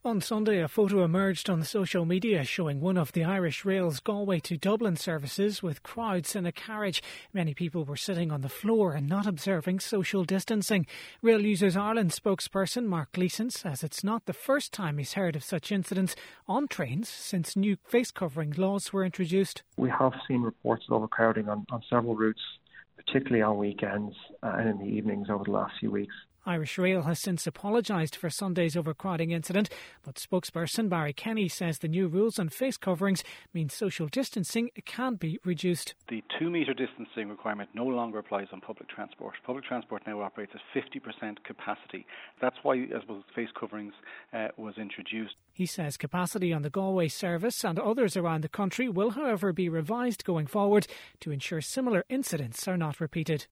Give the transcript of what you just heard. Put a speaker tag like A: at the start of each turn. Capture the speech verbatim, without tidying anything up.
A: On Sunday, a photo emerged on the social media showing one of the Irish Rail's Galway to Dublin services with crowds in a carriage. Many people were sitting on the floor and not observing social distancing. Rail Users Ireland spokesperson Mark Gleeson says it's not the first time he's heard of such incidents on trains since new face covering laws were introduced.
B: We have seen reports of overcrowding on, on several routes, particularly on weekends uh, and in the evenings over the last few weeks.
A: Irish Rail has since apologised for Sunday's overcrowding incident, but spokesperson Barry Kenny says the new rules on face coverings mean social distancing can be reduced.
C: The two metre distancing requirement no longer applies on public transport. Public transport now operates at fifty percent capacity. That's why, I suppose, face coverings uh, was introduced.
A: He says capacity on the Galway service and others around the country will, however, be revised going forward to ensure similar incidents are not repeated.